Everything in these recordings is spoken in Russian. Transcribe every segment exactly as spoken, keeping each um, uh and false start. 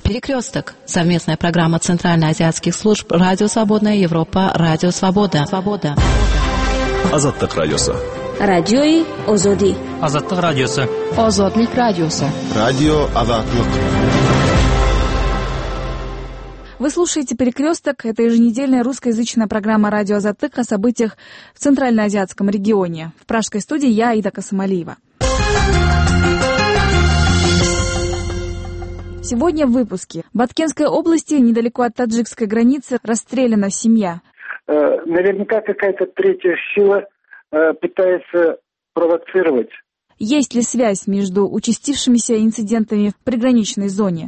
Перекресток. Совместная программа Центральноазиатских служб Радио Свободная Европа, Радио Свобода. Свобода. Азаттык радиосы. Радиои Озоди. Азаттык радиосы. Озодлик радиосы. Радио Азаттык. Вы слушаете «Перекресток». Это еженедельная русскоязычная программа «Радио Азаттык» о событиях в Центральноазиатском регионе. В пражской студии я, Аида Касымалиева. Сегодня в выпуске. В Баткенской области, недалеко от таджикской границы, расстреляна семья. Наверняка какая-то третья сила пытается провоцировать. Есть ли связь между участившимися инцидентами в приграничной зоне?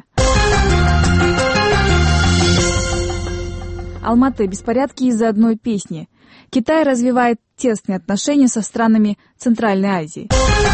Алматы. Беспорядки из-за одной песни. Китай развивает тесные отношения со странами Центральной Азии.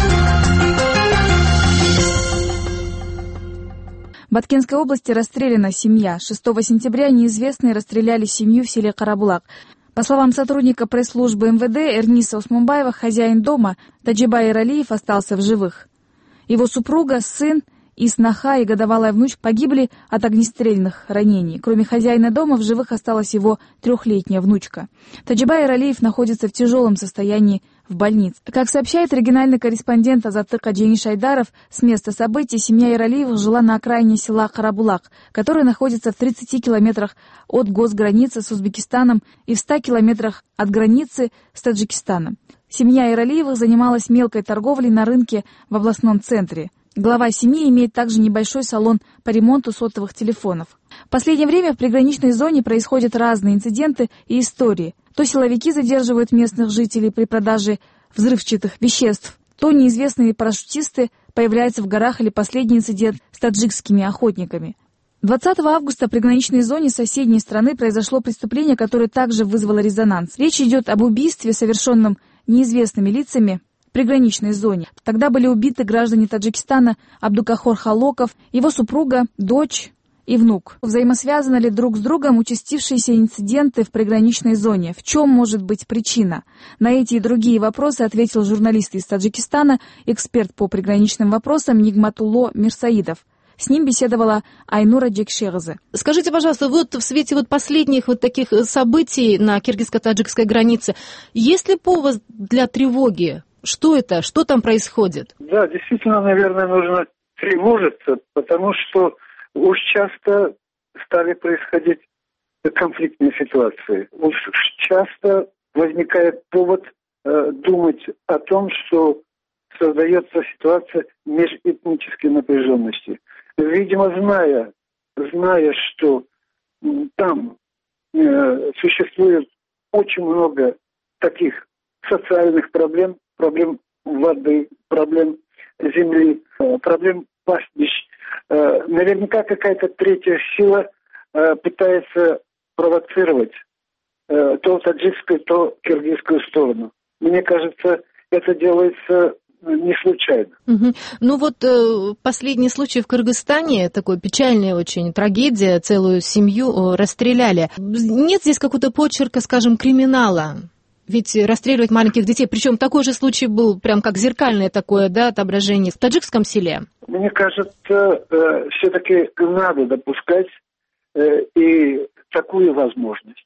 В Баткенской области расстреляна семья. шестого сентября неизвестные расстреляли семью в селе Карабулак. По словам сотрудника пресс-службы эм вэ дэ Эрниса Усмунбаева, хозяин дома Таджибай Иралиев остался в живых. Его супруга, сын и сноха и годовалая внучка погибли от огнестрельных ранений. Кроме хозяина дома, в живых осталась его трехлетняя внучка. Таджибай Иралиев находится в тяжелом состоянии в больнице. Как сообщает региональный корреспондент Азаттыка Джейни Шайдаров, с места событий семья Иралиевых жила на окраине села Карабулак, которое находится в тридцати километрах от госграницы с Узбекистаном и в ста километрах от границы с Таджикистаном. Семья Иралиевых занималась мелкой торговлей на рынке в областном центре. Глава семьи имеет также небольшой салон по ремонту сотовых телефонов. В последнее время в приграничной зоне происходят разные инциденты и истории. То силовики задерживают местных жителей при продаже взрывчатых веществ, то неизвестные парашютисты появляются в горах или последний инцидент с таджикскими охотниками. двадцатого августа в приграничной зоне соседней страны произошло преступление, которое также вызвало резонанс. Речь идет об убийстве, совершенном неизвестными лицами в приграничной зоне. Тогда были убиты граждане Таджикистана Абдукахор Халоков, его супруга, дочь и внук. Взаимосвязаны ли друг с другом участившиеся инциденты в приграничной зоне? В чем может быть причина? На эти и другие вопросы ответил журналист из Таджикистана, эксперт по приграничным вопросам Нигматулло Мирсаидов. С ним беседовала Айнура Джекшерзе. Скажите, пожалуйста, вот в свете вот последних вот таких событий на киргизско-таджикской границе, есть ли повод для тревоги? Что это? Что там происходит? Да, действительно, наверное, нужно тревожиться, потому что уж часто стали происходить конфликтные ситуации. Уж часто возникает повод э, думать о том, что создается ситуация межэтнической напряженности. Видимо, зная, зная, что там э, существует очень много таких социальных проблем, проблем воды, проблем земли, э, проблем пастбищ, э, наверняка какая-то третья сила э, пытается провоцировать э, то таджикскую, то киргизскую сторону. Мне кажется, это делается не случайно. Угу. Ну вот э, последний случай в Кыргызстане, такой печальная очень трагедия, целую семью э, расстреляли. Нет здесь какого-то почерка, скажем, криминала? Ведь расстреливать маленьких детей, причем такой же случай был, прям как зеркальное такое, да, отображение в таджикском селе. Мне кажется, э, все-таки надо допускать э, и такую возможность,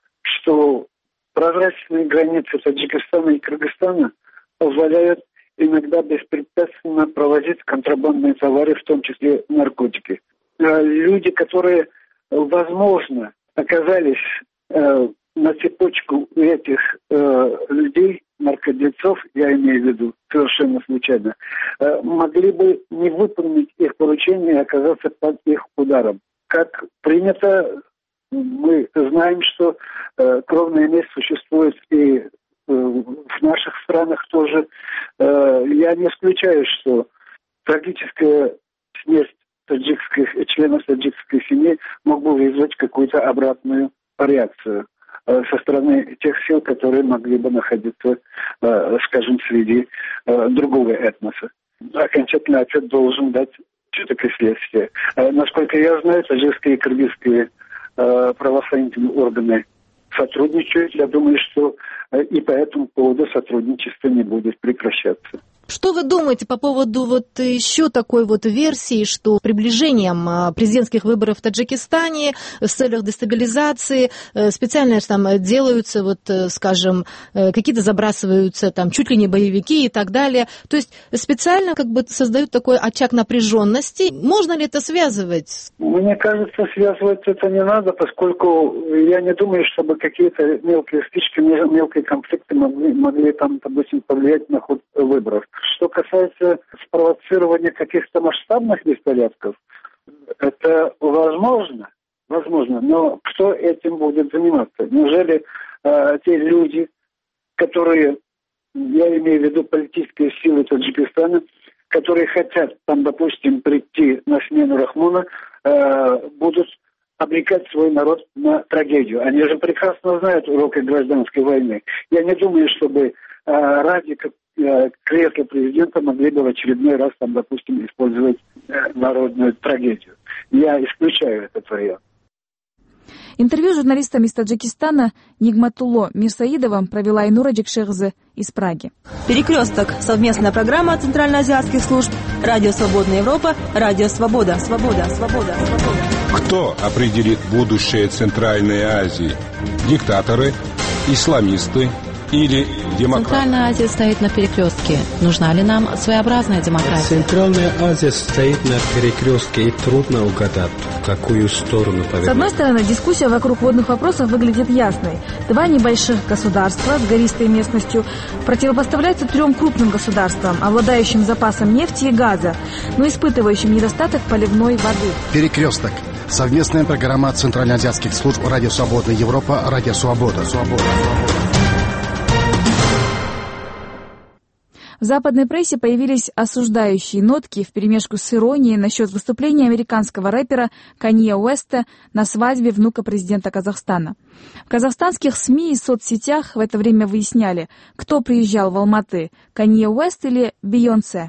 что прозрачные границы Таджикистана и Кыргызстана позволяют иногда беспрепятственно провозить контрабандные товары, в том числе наркотики. Э, люди, которые, возможно, оказались э, на цепочку этих э, людей, наркодельцов, я имею в виду, совершенно случайно, э, могли бы не выполнить их поручения и оказаться под их ударом. Как принято, мы знаем, что э, кровная месть существует и э, в наших странах тоже. Э, я не исключаю, что трагическая смерть таджикских, членов таджикской семьи мог бы вызвать какую-то обратную реакцию со стороны тех сил, которые могли бы находиться, скажем, среди другого этноса. Окончательный ответ должен дать все-таки следствие. Насколько я знаю, таджикские и кыргызские правоохранительные органы сотрудничают. Я думаю, что и по этому поводу сотрудничество не будет прекращаться. Что вы думаете по поводу вот еще такой вот версии, что приближением президентских выборов в Таджикистане в целях дестабилизации специально там делаются, вот, скажем, какие-то забрасываются там чуть ли не боевики и так далее. То есть специально как бы создают такой очаг напряженности. Можно ли это связывать? Мне кажется, связывать это не надо, поскольку я не думаю, чтобы какие-то мелкие стычки, мелкие конфликты могли, могли там, допустим, повлиять на ход выборов. Что касается спровоцирования каких-то масштабных беспорядков, это возможно, возможно, но кто этим будет заниматься? Неужели э, те люди, которые, я имею в виду политические силы Таджикистана, которые хотят там, допустим, прийти на смену Рахмона, э, будут обрекать свой народ на трагедию? Они же прекрасно знают уроки гражданской войны. Я не думаю, чтобы э, ради кресла президента могли бы в очередной раз, там, допустим, использовать э, народную трагедию. Я исключаю этот вариант. Интервью с журналистом из Таджикистана Нигматулло Мирсаидовым провела Айнура Джекшехзе из Праги. «Перекресток» — совместная программа центральноазиатских служб «Радио Свободная Европа», «Радио Свобода», «Свобода», «Свобода», «Свобода». Кто определит будущее Центральной Азии? Диктаторы, исламисты или демократы? Центральная Азия стоит на перекрестке. Нужна ли нам своеобразная демократия? Центральная Азия стоит на перекрестке, и трудно угадать, в какую сторону повернуть. С одной стороны, дискуссия вокруг водных вопросов выглядит ясной. Два небольших государства с гористой местностью противопоставляются трем крупным государствам, обладающим запасом нефти и газа, но испытывающим недостаток поливной воды. Перекресток. Совместная программа центральноазиатских служб «Радио Свободная Европа», «Радио Свобода». Свобода. В западной прессе появились осуждающие нотки вперемешку с иронией насчет выступления американского рэпера Канье Уэста на свадьбе внука президента Казахстана. В казахстанских СМИ и соцсетях в это время выясняли, кто приезжал в Алматы – Канье Уэст или Бейонсе.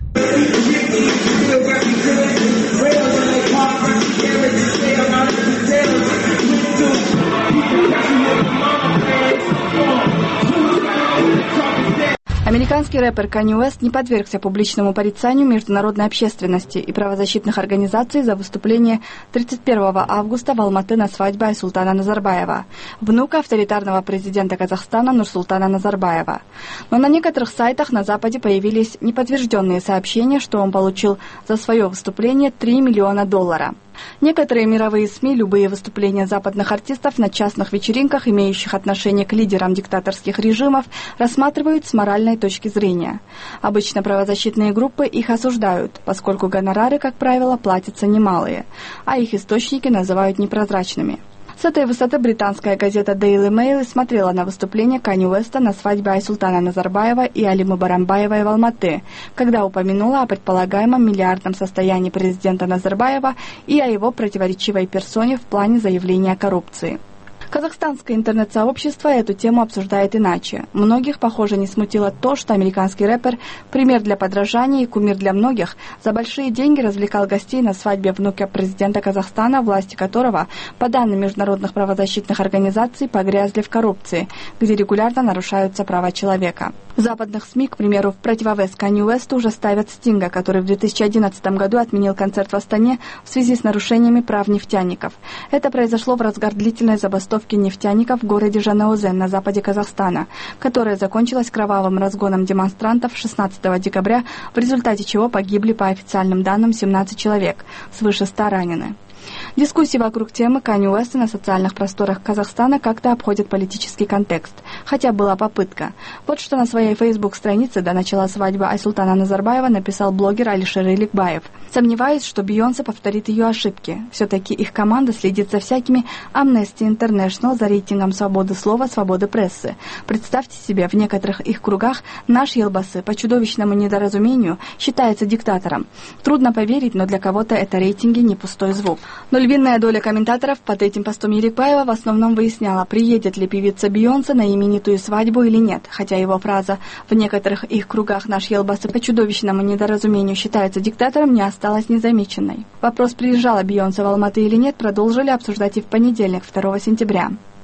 Американский рэпер Канье Уэст не подвергся публичному порицанию международной общественности и правозащитных организаций за выступление тридцать первого августа в Алматы на свадьбе Айсултана Назарбаева, внука авторитарного президента Казахстана Нурсултана Назарбаева. Но на некоторых сайтах на Западе появились неподтвержденные сообщения, что он получил за свое выступление три миллиона долларов. Некоторые мировые СМИ любые выступления западных артистов на частных вечеринках, имеющих отношение к лидерам диктаторских режимов, рассматривают с моральной точки зрения. Обычно правозащитные группы их осуждают, поскольку гонорары, как правило, платятся немалые, а их источники называют непрозрачными. С этой высоты британская газета Daily Mail смотрела на выступление Канье Уэста на свадьбе Айсултана Назарбаева и Алимы Барамбаевой в Алматы, когда упомянула о предполагаемом миллиардном состоянии президента Назарбаева и о его противоречивой персоне в плане заявления о коррупции. Казахстанское интернет-сообщество эту тему обсуждает иначе. Многих, похоже, не смутило то, что американский рэпер, пример для подражания и кумир для многих, за большие деньги развлекал гостей на свадьбе внука президента Казахстана, власти которого, по данным международных правозащитных организаций, погрязли в коррупции, где регулярно нарушаются права человека. В западных СМИ, к примеру, в противовес Канье Уэсту уже ставят Стинга, который в две тысячи одиннадцатом году отменил концерт в Астане в связи с нарушениями прав нефтяников. Это произошло в разгар длительной забастовки нефтяников в городе Жанаозен на западе Казахстана, которая закончилась кровавым разгоном демонстрантов шестнадцатого декабря, в результате чего погибли по официальным данным семнадцать человек, свыше ста ранены. Дискуссии вокруг темы Канье Уэста на социальных просторах Казахстана как-то обходят политический контекст, хотя была попытка. Вот что на своей Facebook-странице до начала свадьбы Айсултана Назарбаева написал блогер Алишер Иликбаев. «Сомневаюсь, что Бейонсе повторит ее ошибки. Все-таки их команда следит за всякими Amnesty International, за рейтингом свободы слова, свободы прессы. Представьте себе, в некоторых их кругах наш Елбасы по чудовищному недоразумению считается диктатором. Трудно поверить, но для кого-то это рейтинги не пустой звук». Но львиная доля комментаторов под этим постом Еликбаева в основном выясняла, приедет ли певица Бейонсе на именитую свадьбу или нет, хотя его фраза «в некоторых их кругах наш Елбасы по чудовищному недоразумению считается диктатором» не осталась незамеченной. Вопрос, приезжала Бейонсе в Алматы или нет, продолжили обсуждать и в понедельник, второго сентября.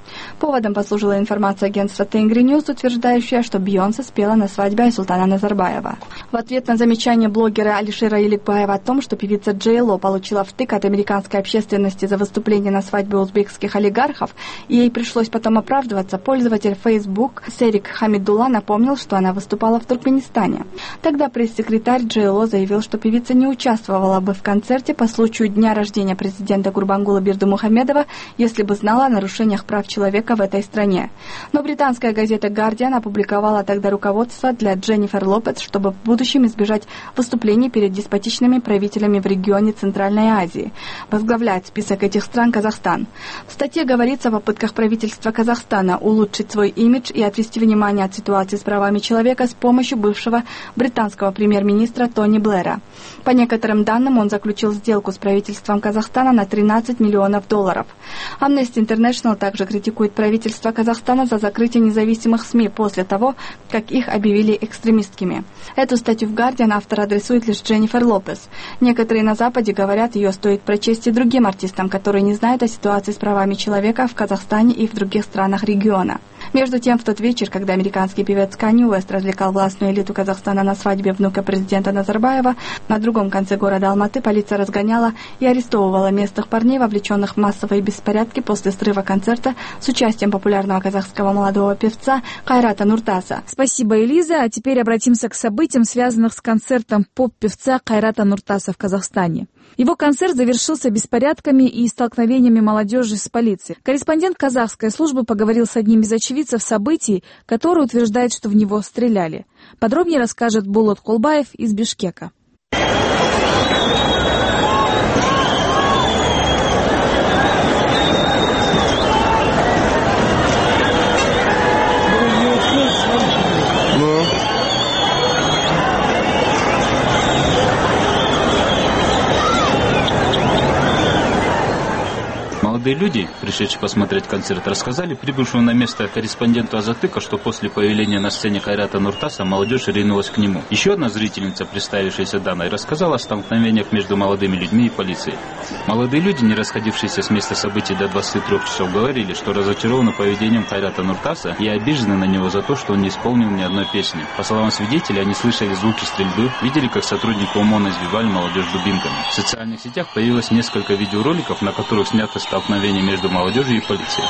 Поводом послужила информация агентства Тенгри Ньюс, утверждающая, что Бейонсе спела на свадьбе Айсултана Назарбаева. В ответ на замечание блогера Алишера Иликбаева о том, что певица Джей Ло получила втык от американской общественности за выступление на свадьбе узбекских олигархов, и ей пришлось потом оправдываться, пользователь Facebook Серик Хамидулла напомнил, что она выступала в Туркменистане. Тогда пресс-секретарь Джей Ло заявил, что певица не участвовала бы в концерте по случаю дня рождения президента Гурбангула Бердымухамедова, если бы знала о нарушениях прав человека в этой стране. Но британская газета «Гардиан» опубликовала тогда руководство для Дженнифер Лопес, чтобы в будущем избежать выступлений перед деспотичными правителями в регионе Центральной Азии. Возглавляет список этих стран Казахстан. В статье говорится о попытках правительства Казахстана улучшить свой имидж и отвести внимание от ситуации с правами человека с помощью бывшего британского премьер-министра Тони Блэра. По некоторым данным, он заключил сделку с правительством Казахстана на тринадцать миллионов долларов. Amnesty International также критикует правительство Казахстана за закрытие независимых СМИ после того, как их объявили экстремистскими. Эту статью в «Гардиан» автор адресует лишь Дженнифер Лопес. Некоторые на Западе говорят, ее стоит прочесть и другим артистам, которые не знают о ситуации с правами человека в Казахстане и в других странах региона. Между тем, в тот вечер, когда американский певец Канье Уэст развлекал властную элиту Казахстана на свадьбе внука президента Назарбаева, на другом конце города Алматы полиция разгоняла и арестовывала местных парней, вовлеченных в массовые беспорядки после срыва концерта с участием популярного казахского молодого певца Кайрата Нуртаса. Спасибо, Элиза. А теперь обратимся к событиям, связанных с концертом поп-певца Кайрата Нуртаса в Казахстане. Его концерт завершился беспорядками и столкновениями молодежи с полицией. Корреспондент казахской службы поговорил с одним из очевидцев событий, который утверждает, что в него стреляли. Подробнее расскажет Булат Кулбаев из Бишкека. Молодые люди, пришедшие посмотреть концерт, рассказали прибывшему на место корреспонденту Азатыка, что после появления на сцене Кайрата Нуртаса молодежь ринулась к нему. Еще одна зрительница, представившаяся Даной, рассказала о столкновениях между молодыми людьми и полицией. Молодые люди, не расходившиеся с места событий до двадцати трёх часов, говорили, что разочарованы поведением Кайрата Нуртаса и обижены на него за то, что он не исполнил ни одной песни. По словам свидетелей, они слышали звуки стрельбы, видели, как сотрудники ОМОНа избивали молодежь дубинками. В социальных сетях появилось несколько видеороликов, на которых снято столкновение между молодежью и полицией.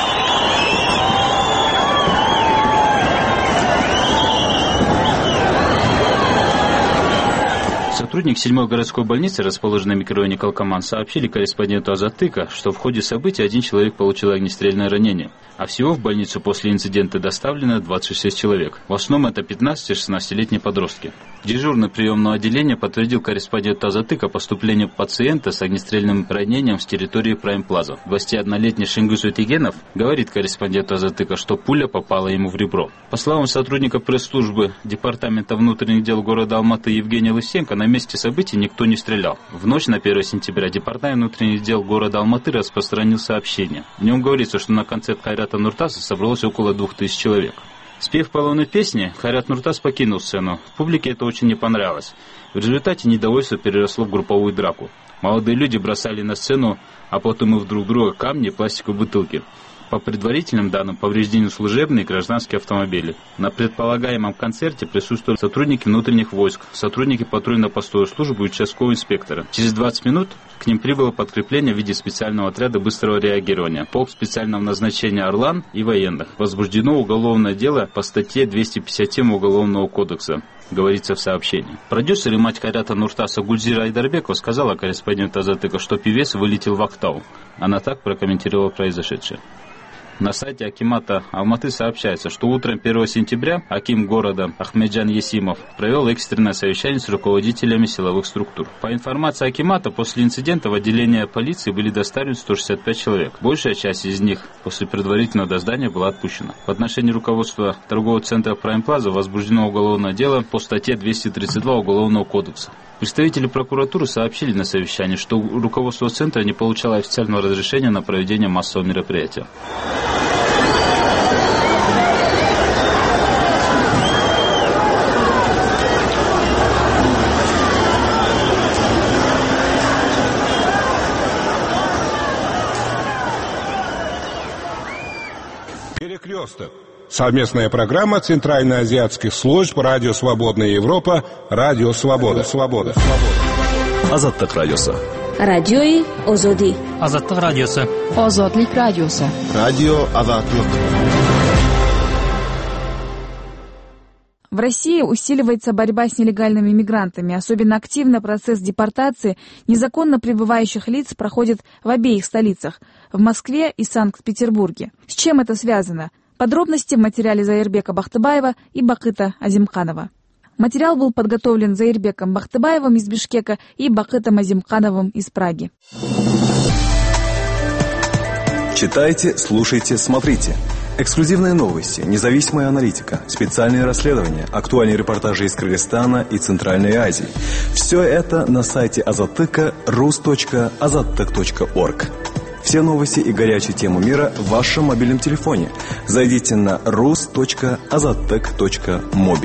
Сотрудник седьмой городской больницы, расположенной в микрорайоне Калкаман, сообщили корреспонденту Азатыка, что в ходе событий один человек получил огнестрельное ранение, а всего в больницу после инцидента доставлено двадцать шесть человек. В основном это пятнадцати-шестнадцатилетние подростки. Дежурный приемного отделения подтвердил корреспонденту Азатыка поступление пациента с огнестрельным ранением с территории Прайм Плаза. двадцатиоднолетний Шингюз Утигенов говорит корреспонденту Азатыка, что пуля попала ему в ребро. По словам сотрудника пресс-службы Департамента внутренних дел города Алматы Евгения Лысенко, на месте событий никто не стрелял. В ночь на первое сентября Департамент внутренних дел города Алматы распространил сообщение. В нем говорится, что на концерт Кайрата Нуртаса собралось около двух тысяч человек. Спев половной песни, Кайрат Нуртас покинул сцену. Публике это очень не понравилось. В результате недовольство переросло в групповую драку. Молодые люди бросали на сцену, а потом и в друг друга камни и пластиковые бутылки. По предварительным данным, повреждены служебные и гражданские автомобили. На предполагаемом концерте присутствовали сотрудники внутренних войск, сотрудники патрульно-постовой службы и участковые инспекторы. Через двадцать минут к ним прибыло подкрепление в виде специального отряда быстрого реагирования, полк специального назначения «Орлан» и военных. Возбуждено уголовное дело по статье двести пятьдесят семь Уголовного кодекса, говорится в сообщении. Продюсер и мать Кайрата Нуртаса Гульзира Айдарбекова сказала корреспонденту Азатыка, что певец вылетел в Актау. Она так прокомментировала произошедшее. На сайте акимата Алматы сообщается, что утром первого сентября аким города Ахмеджан Есимов провел экстренное совещание с руководителями силовых структур. По информации акимата, после инцидента в отделение полиции были доставлены сто шестьдесят пять человек. Большая часть из них после предварительного дознания была отпущена. В отношении руководства торгового центра Прайм Плаза возбуждено уголовное дело по статье двести тридцать два Уголовного кодекса. Представители прокуратуры сообщили на совещании, что руководство центра не получало официального разрешения на проведение массового мероприятия. перекресток. Совместная программа Центральноазиатских служб Радио Свободная Европа, Радио Свобода, Свобода, Свобода. Азаттык радиосы. Радиои Озоди. Азаттык радиосы. Озодлик радиосы. Радио Азаттык. В России усиливается борьба с нелегальными мигрантами. Особенно активно процесс депортации незаконно пребывающих лиц проходит в обеих столицах – в Москве и Санкт-Петербурге. С чем это связано? Подробности в материале Заирбека Бахтыбаева и Бакыта Азимканова. Материал был подготовлен Заирбеком Бахтыбаевым из Бишкека и Бакытом Азимкановым из Праги. Читайте, слушайте, смотрите. Эксклюзивные новости, независимая аналитика, специальные расследования, актуальные репортажи из Кыргызстана и Центральной Азии. Все это на сайте Азаттыка рус точка азаттык точка орг. Все новости и горячие темы мира в вашем мобильном телефоне. Зайдите на рус точка азаттык точка моби.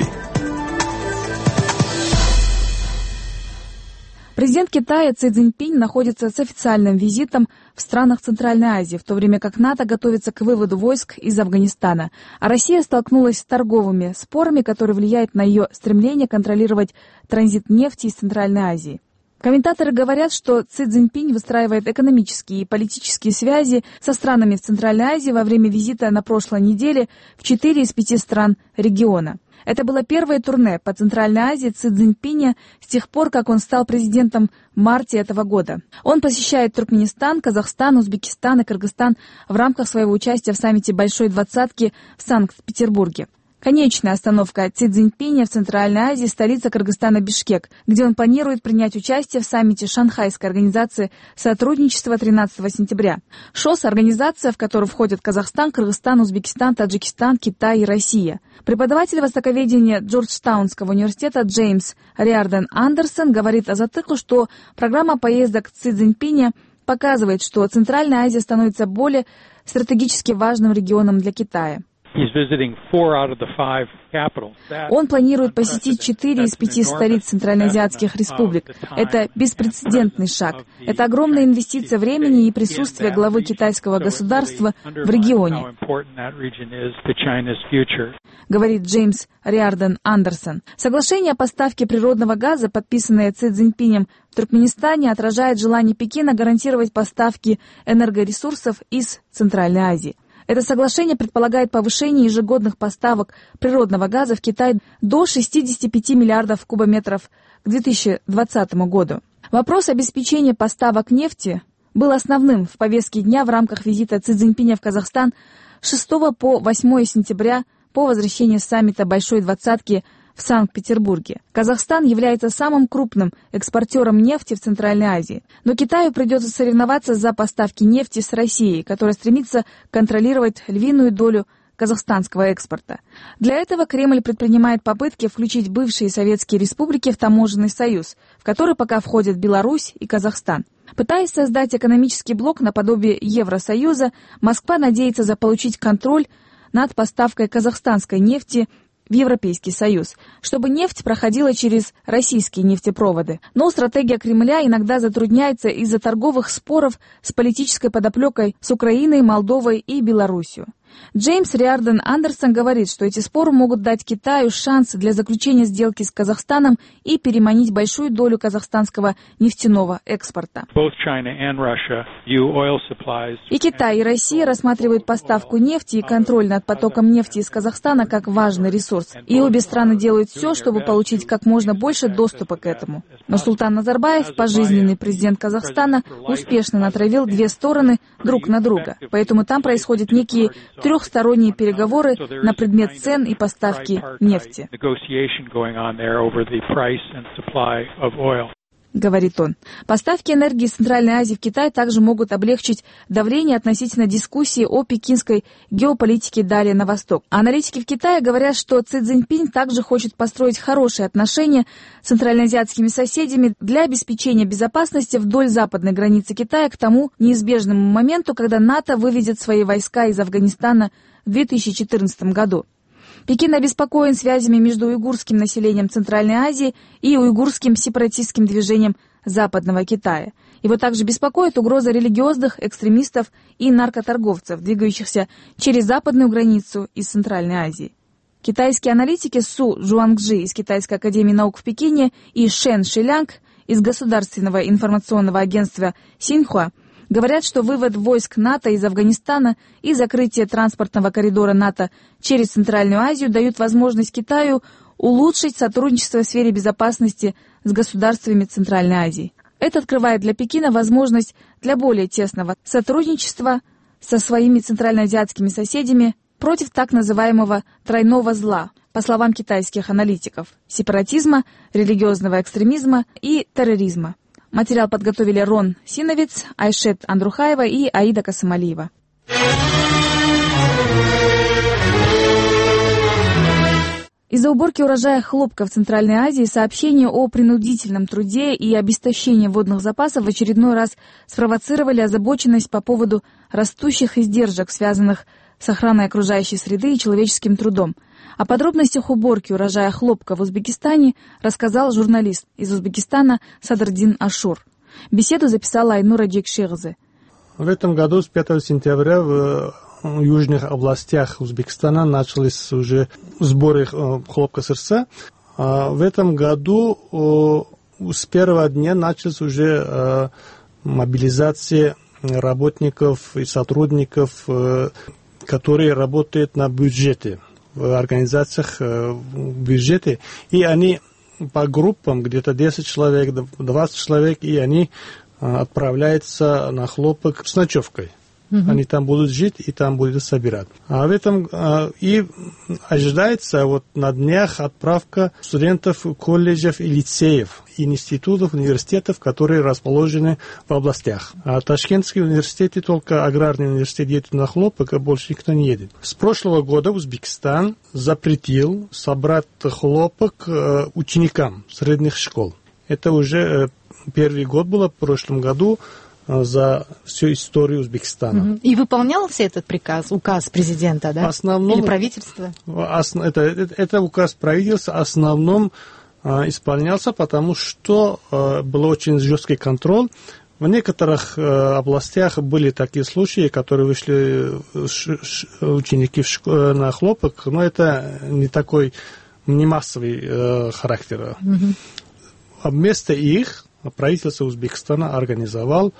Президент Китая Цзи Цзиньпинь находится с официальным визитом в странах Центральной Азии, в то время как НАТО готовится к выводу войск из Афганистана, а Россия столкнулась с торговыми спорами, которые влияют на ее стремление контролировать транзит нефти из Центральной Азии. Комментаторы говорят, что Цзи Цзиньпинь выстраивает экономические и политические связи со странами в Центральной Азии во время визита на прошлой неделе в четыре из пяти стран региона. Это было первое турне по Центральной Азии Цзи Цзиньпиня с тех пор, как он стал президентом в марте этого года. Он посещает Туркменистан, Казахстан, Узбекистан и Кыргызстан в рамках своего участия в саммите Большой Двадцатки в Санкт-Петербурге. Конечная остановка Цзи Цзиньпиня в Центральной Азии – столица Кыргызстана Бишкек, где он планирует принять участие в саммите Шанхайской организации сотрудничества тринадцатого сентября. ШОС – организация, в которую входят Казахстан, Кыргызстан, Узбекистан, Таджикистан, Китай и Россия. Преподаватель востоковедения Джорджтаунского университета Джеймс Риарден Андерсон говорит Азаттыку, что программа поездок Цзи Цзиньпиня показывает, что Центральная Азия становится более стратегически важным регионом для Китая. Он планирует посетить четыре из пяти столиц центральноазиатских республик. Это беспрецедентный шаг. Это огромная инвестиция времени и присутствие главы китайского государства в регионе, говорит Джеймс Риарден Андерсон. Соглашение о поставке природного газа, подписанное Цзи Цзиньпинем в Туркменистане, отражает желание Пекина гарантировать поставки энергоресурсов из Центральной Азии. Это соглашение предполагает повышение ежегодных поставок природного газа в Китай до шестидесяти пяти миллиардов кубометров к две тысячи двадцатому году. Вопрос обеспечения поставок нефти был основным в повестке дня в рамках визита Цзи Цзиньпиня в Казахстан с шестого по восьмое сентября по возвращении с саммита Большой Двадцатки в Санкт-Петербурге. Казахстан является самым крупным экспортером нефти в Центральной Азии. Но Китаю придется соревноваться за поставки нефти с Россией, которая стремится контролировать львиную долю казахстанского экспорта. Для этого Кремль предпринимает попытки включить бывшие советские республики в таможенный союз, в который пока входят Беларусь и Казахстан. Пытаясь создать экономический блок наподобие Евросоюза, Москва надеется заполучить контроль над поставкой казахстанской нефти в Европейский Союз, чтобы нефть проходила через российские нефтепроводы. Но стратегия Кремля иногда затрудняется из-за торговых споров с политической подоплекой с Украиной, Молдовой и Белоруссией. Джеймс Риарден Андерсон говорит, что эти споры могут дать Китаю шанс для заключения сделки с Казахстаном и переманить большую долю казахстанского нефтяного экспорта. И Китай, и Россия рассматривают поставку нефти и контроль над потоком нефти из Казахстана как важный ресурс. И обе страны делают все, чтобы получить как можно больше доступа к этому. Но Султан Назарбаев, пожизненный президент Казахстана, успешно натравил две стороны друг на друга. Поэтому там происходят некие трехсторонние переговоры на предмет цен и поставки нефти, говорит он. Поставки энергии из Центральной Азии в Китай также могут облегчить давление относительно дискуссии о пекинской геополитике далее на восток. Аналитики в Китае говорят, что Цзи Цзиньпинь также хочет построить хорошие отношения с центральноазиатскими соседями для обеспечения безопасности вдоль западной границы Китая к тому неизбежному моменту, когда НАТО выведет свои войска из Афганистана в две тысячи четырнадцатом году. Пекин обеспокоен связями между уйгурским населением Центральной Азии и уйгурским сепаратистским движением Западного Китая. Его также беспокоит угроза религиозных экстремистов и наркоторговцев, двигающихся через западную границу из Центральной Азии. Китайские аналитики Су Жуангжи из Китайской академии наук в Пекине и Шэн Шилянг из Государственного информационного агентства Синьхуа говорят, что вывод войск НАТО из Афганистана и закрытие транспортного коридора НАТО через Центральную Азию дают возможность Китаю улучшить сотрудничество в сфере безопасности с государствами Центральной Азии. Это открывает для Пекина возможность для более тесного сотрудничества со своими центральноазиатскими соседями против так называемого «тройного зла», по словам китайских аналитиков – сепаратизма, религиозного экстремизма и терроризма. Материал подготовили Рон Синовец, Айшет Андрухаева и Аида Касамалиева. Из-за уборки урожая хлопка в Центральной Азии сообщения о принудительном труде и обесточении водных запасов в очередной раз спровоцировали озабоченность по поводу растущих издержек, связанных с охраной окружающей среды и человеческим трудом. О подробностях уборки урожая хлопка в Узбекистане рассказал журналист из Узбекистана Садрдин Ашур. Беседу записала Айнура Джекширзе. В этом году с пятого сентября в в южных областях Узбекистана начались уже сборы хлопка сырца. В этом году с первого дня началась уже мобилизация работников и сотрудников, которые работают на бюджете, в организациях бюджета, и они по группам, где-то десять человек, двадцать человек, и они отправляются на хлопок с ночевкой. Mm-hmm. Они там будут жить и там будут собирать. А в этом а, и ожидается вот на днях отправка студентов колледжей и лицеев, институтов, университетов, которые расположены в областях. А Ташкентский университет и только аграрный университет едет на хлопок, а больше никто не едет. С прошлого года Узбекистан запретил собрать хлопок ученикам средних школ. Это уже первый год было в прошлом году за всю историю Узбекистана. И выполнялся этот приказ, указ президента, да? Основном, или правительства? Основ, это, это, это указ правительства в основном а, исполнялся, потому что а, был очень жесткий контроль. В некоторых а, областях были такие случаи, которые вышли ш, ш, ученики в школ, на хлопок, но это не такой, не массовый а, характер. Mm-hmm. А вместо их правительство Узбекистана организовал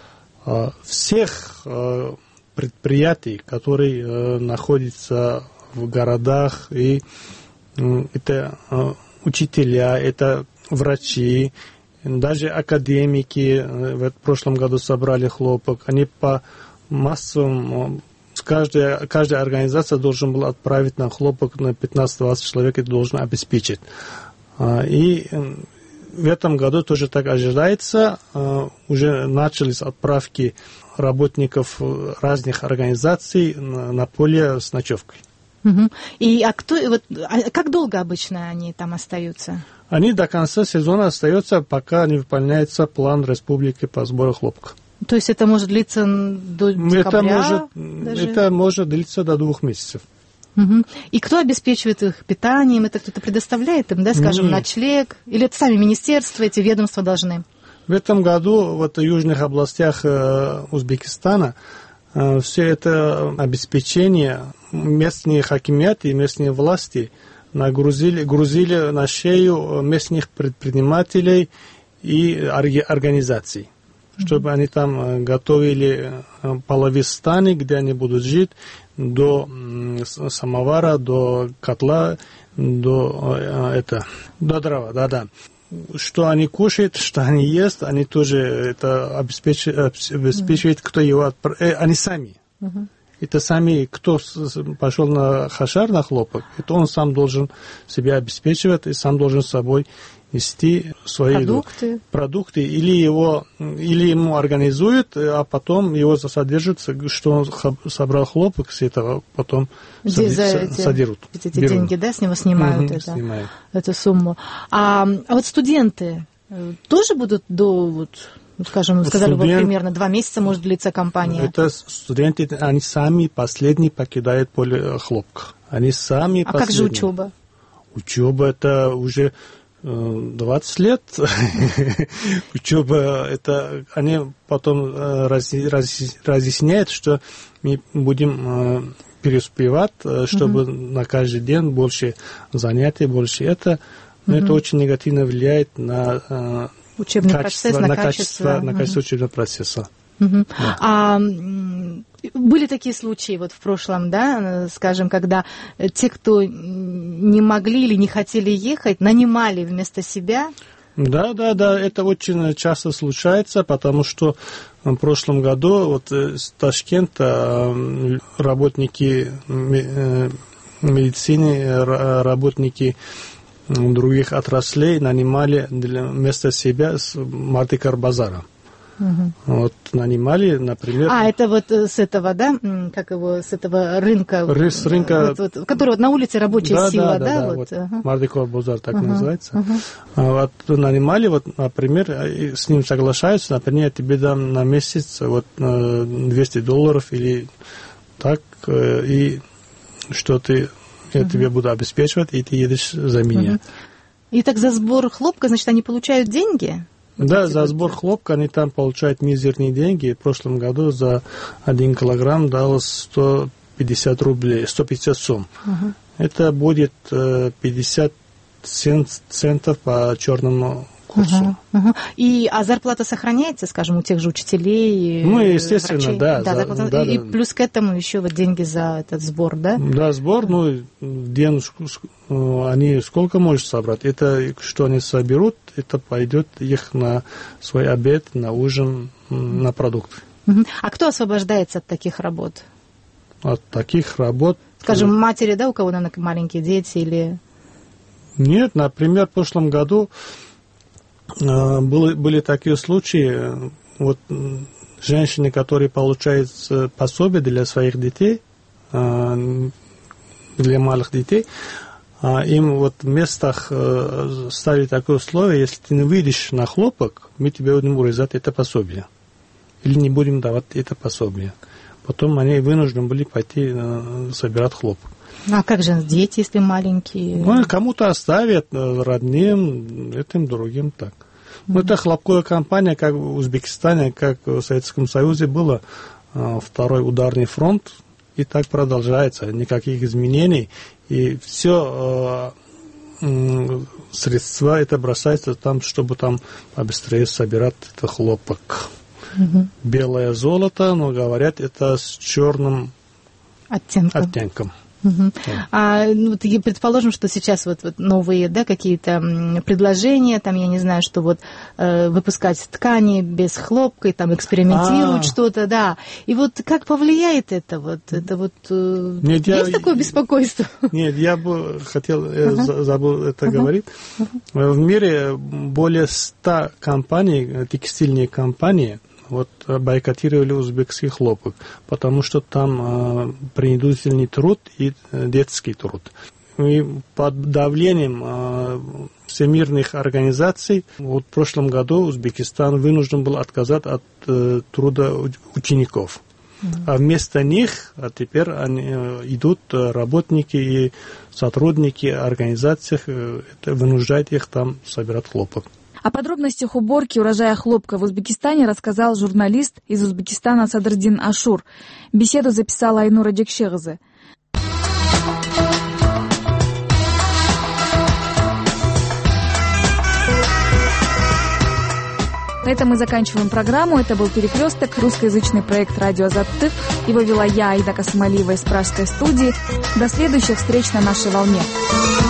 э, всех э, предприятий, которые э, находятся в городах, и э, это э, учителя, это врачи, даже академики э, в прошлом году собрали хлопок. Они по массовым, э, каждая, каждая организация должна была отправить на хлопок на пятнадцать-двадцать человек, это должна обеспечить. Э, и э, В этом году тоже так ожидается. Уже начались отправки работников разных организаций на поле с ночевкой. Угу. И а кто, вот, а как долго обычно они там остаются? Они до конца сезона остаются, пока не выполняется план республики по сбору хлопка. То есть это может длиться до декабря? Это может, это может длиться до двух месяцев. Угу. И кто обеспечивает их питанием? Это кто-то предоставляет им, да, скажем, Нет. ночлег? Или это сами министерства, эти ведомства должны? В этом году вот, в южных областях э, Узбекистана э, все это обеспечение местные хакимияты и местные власти нагрузили, грузили на шею местных предпринимателей и организаций, mm-hmm. чтобы они там готовили половые станы, где они будут жить, до самовара, до котла, до, это, до дрова, да-да. Что они кушают, что они едят, они тоже это обеспечивают, обеспечивают кто его отправляет, они сами. Uh-huh. Это сами, кто пошел на хашар, на хлопок, это он сам должен себя обеспечивать и сам должен с собой нести свои продукты. Еду, продукты или, его, или ему организуют, а потом его засодержат, что он собрал хлопок, с этого потом сади, за эти, содерут. Эти берут. Деньги, да, с него снимают, угу, это, снимают. Эту сумму. А, а вот студенты тоже будут до, вот, скажем, сказали, Студент, вот примерно два месяца может длиться кампания? Это студенты, они сами последние покидают поле хлопка. Они сами а последние. Как же учеба? Учеба это уже двадцать лет. Учеба, это они потом разъясняют, что мы будем переуспевать, чтобы uh-huh. на каждый день больше занятий, больше это. Но uh-huh. это очень негативно влияет на учебный качество, процесс, на, на качество, качество, на качество uh-huh. учебного процесса. Uh-huh. Да. А были такие случаи вот в прошлом, да, скажем, когда те, кто не могли или не хотели ехать, нанимали вместо себя? Да, да, да, это очень часто случается, потому что в прошлом году вот с Ташкента работники медицины, работники других отраслей нанимали вместо себя с Мардикар-базара. Угу. Вот нанимали, например... А, это вот с этого, да, как его, с этого рынка, с рынка... вот, вот, который вот на улице рабочая да, сила, да? Да, да, да, вот, вот ага. Мардикар-базар так ага, называется. Ага. Вот нанимали, вот, например, с ним соглашаются, например, я тебе дам на месяц вот двести долларов или так, и что ты, я угу. тебе буду обеспечивать, и ты едешь за меня. Угу. И так за сбор хлопка, значит, они получают деньги? Да, за сбор хлопка они там получают мизерные деньги. В прошлом году за один килограмм дал сто пятьдесят рублей, сто пятьдесят сом. Uh-huh. Это будет пятьдесят центов по черному курсу. Uh-huh. Uh-huh. И, а зарплата сохраняется, скажем, у тех же учителей? Ну, естественно, врачей? да. да, за, за, да и да. плюс к этому еще вот деньги за этот сбор, да? Да, сбор, ну, день, они сколько может собрать? Это, что они соберут, это пойдет их на свой обед, на ужин, на продукты. Uh-huh. А кто освобождается от таких работ? От таких работ? Скажем, матери, да, у кого, наверное, маленькие дети или... Нет, например, в прошлом году Были, были такие случаи, вот женщины, которые получают пособие для своих детей, для малых детей, им вот в местах ставили такое условие, если ты не выйдешь на хлопок, мы тебе будем урезать это пособие. Или не будем давать это пособие. Потом они вынуждены были пойти собирать хлопок. А как же дети, если маленькие? Ну, кому-то оставят, родным, этим, другим так. Mm-hmm. Ну, это хлопковая компания, как в Узбекистане, как в Советском Союзе было второй ударный фронт, и так продолжается, никаких изменений. И все э, средства это бросается там, чтобы там побыстрее собирать это хлопок. Mm-hmm. Белое золото, но говорят, это с черным оттенком. оттенком. Uh-huh. Yeah. А, ну, предположим, что сейчас вот, вот новые, да, какие-то предложения, там, я не знаю, что вот э, выпускать ткани без хлопка, и там экспериментируют А-а-а. что-то, да. И вот как повлияет это вот? Это вот э, Нет, есть я, такое беспокойство? Нет, я бы хотел, uh-huh. забыл это uh-huh. говорить. Uh-huh. В мире более ста компаний, текстильные компании, вот бойкотировали узбекский хлопок, потому что там э, принудительный труд и э, детский труд. И под давлением э, всемирных организаций вот в прошлом году Узбекистан вынужден был отказать от э, труда учеников. Mm-hmm. А вместо них а теперь они, э, идут работники и сотрудники организаций, э, это вынуждает их там собирать хлопок. О подробностях уборки урожая хлопка в Узбекистане рассказал журналист из Узбекистана Садрдин Ашур. Беседу записала Айнура Декшегзе. На этом мы заканчиваем программу. Это был «Перекресток», русскоязычный проект «Радио Азаттык». Его вела я, Аида Касымалиева из Пражской студии. До следующих встреч на нашей волне.